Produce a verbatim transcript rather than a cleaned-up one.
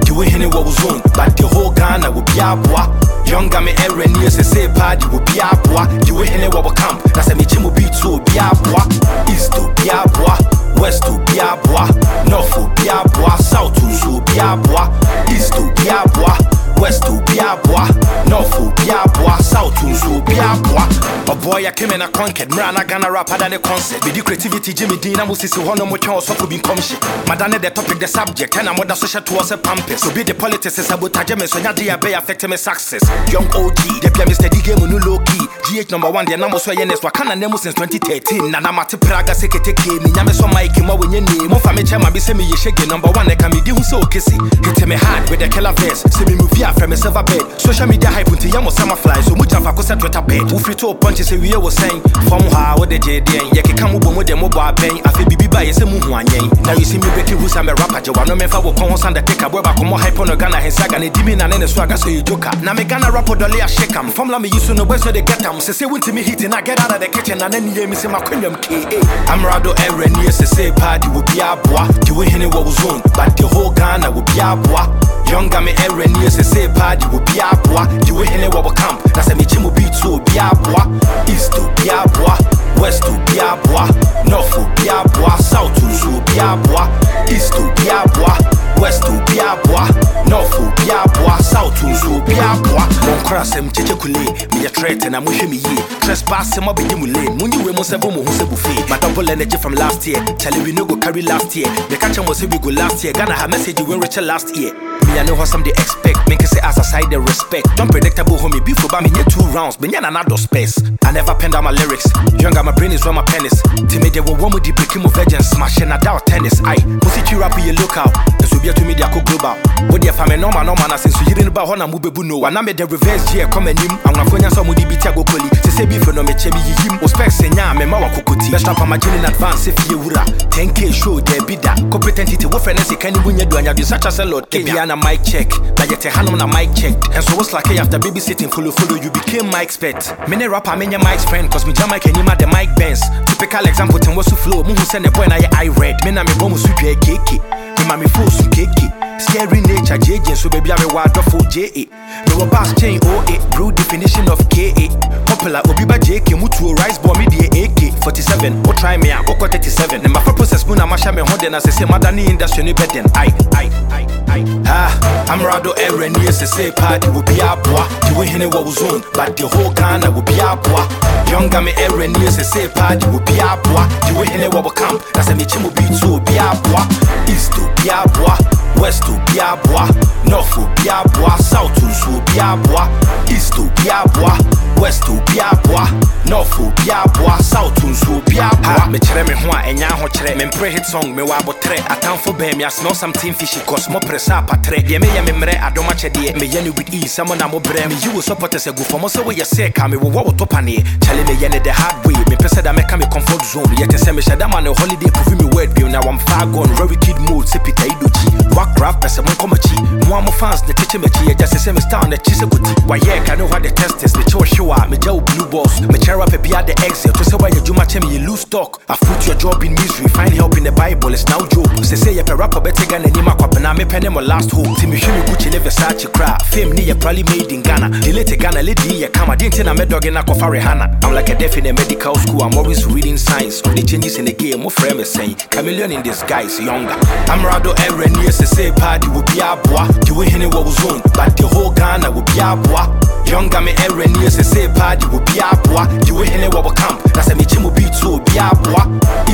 the way he was on, but the whole Ghana will be a boy. Younger me every year say party will be a boy. The way he was camp, that's a Michimu beat to be a boy. East to be a boy, West to be a boy, North to be a boy, South to be a boy, East to be a boy, West to be a boy, North to be a boy, South to be a boy. A boy I came in a conquered, Mrana Ghana rapper than a concert. With the creativity, Jimmy Dean, I was see one of my chance of being commission. Madame the topic, the subject, and I'm what the social towards a pampers. So be the politics is about Tajames, so Nadia Bay affecting my success. Young O G, the P M Mister D game on low key. G H number one, the number so yenes, Wakana Nemo since twenty thirteen. Nanamati Praga Sekete, Yameso Mike, and when your name, more family, Chama, be semi shaking number one, they can be doing so kissy. Hit me hard with the killer verse, see me move here from a silver bed. Social media hype until Yamo summer fly, so much of a cosa Twitter bed. Who free to punches, we was saying, from how the J D, Yaki come up with the mobile bang, I feel be by a Muan. Now you see me breaking rules, I'm a rapper, Joanna Mefa will come on the take a web, come more hype on a Ghana, and Saga, and Dimin and then a swagger, so you joker. Now me Ghana rapper, Dolly, I shake them. From Lamy, you soon know where they get them. Say, say, to me hitting, I get out of the kitchen, and then you miss my queen, K A. I'm Rado every year, say, party will be a boy. The way he was on, but the whole Ghana will be a boy. Younger me every year, say, party will be a boy. The way he was camp, that's a Michimu beat to be a boy. East to be a boy, West to be a boy, North to be a boy, South to be a boy, East to be a boy, West to be a boy, North to be a boy, South to be a boy. Mon cross him, Chichukule, me a threat and I'm with me. Trespass him up in Mule, Muni Remo Sevo Musa Buffet. My double energy from last year, tell you we no go carry last year. The catcher was we go last year, Ghana have message you when Richard last year. Me I know how some they expect, make say as a side the respect. Don't predictable homie, before by me near two rounds, but yana not space. I never pen down my lyrics, younger my brain is where my pen is. Timid they will want me the breaking of virgin smashing a doubt tennis. I pussy you rapper you look out, and so be to me they go global. What the family no man no man since you didn't about Hona Mubebu no. And I made the reverse here come and him, I'm not going to some of the beat go coli. To say before no me chebi him, was specs and ya me mawa kukuti. Let's stop my in advance if you would ten K show there be that. Competentity what friends can you win your do and you such as a lot. Kebiana mic check, but yet a hand on a mic check. And so what's like after babysitting follow follow you became my expert. Many rapper many Mike's friend cause me Jamaica and you the mic bands. Typical example ten was to flow, mu send a boy na I read. Me na me bomu sweep your cake. Me ma me full some cake. Scary nature J J so baby I'm a wild for J A. Me wa bass chain O A, bro definition of K A. Popular Obiba J K mutu rise boy me the A K forty-seven. O try me a go thirty-seven. Na my process mu na masha me honde na say say madani industry ni beden. I I I I ah I'm Rado every year say party will be a boy. The way he was on, but the whole Ghana will be a boy. Younger me every year say party will be a boy. The way he was camp, that's a Michimu beat to be a boy. East to be a boy, West to be a boy, North to be a boy, South to be a boy, East to be a boy, West to be a boy, North to be a boy, South to be a boy. Me chere me hoa enya ho chere me pre hit song me wa botre atamfo be me smell something fishy cause mo pressa patre de me ye me mre adoma chede me ye ni with ease some na mo bre me you support us go for mo so we ye say ka me wo wo to pane chale me ye ne the hard way me pesa da me ka me comfort zone yet say me shada man holiday prove me word be now I'm far gone very kid mode say pita idochi rock rap person mon come chi mo am fans the teach me chi just say me star on the chise guti why ye ka know what the test is me show show me jaw blue balls me cheer up be at the exit to say why you juma che me you lose stock I put your job in misery find help in the Bible it's now joke say say you rapper better than any makwa na me penny my last hope to me show me Gucci le Versace cry fame ni you probably made in Ghana delete Ghana lady ya kama didn't na me dog in akwa Rihanna I'm like a deaf in a medical school I'm always reading science all the changes in the game mo frame is saying chameleon in disguise younger I'm Rado every year say party will be a boy the way he was on but the whole Ghana will be a boy younger me every year say party will be a boy the way he was camp that's a Michimu beat to be a boy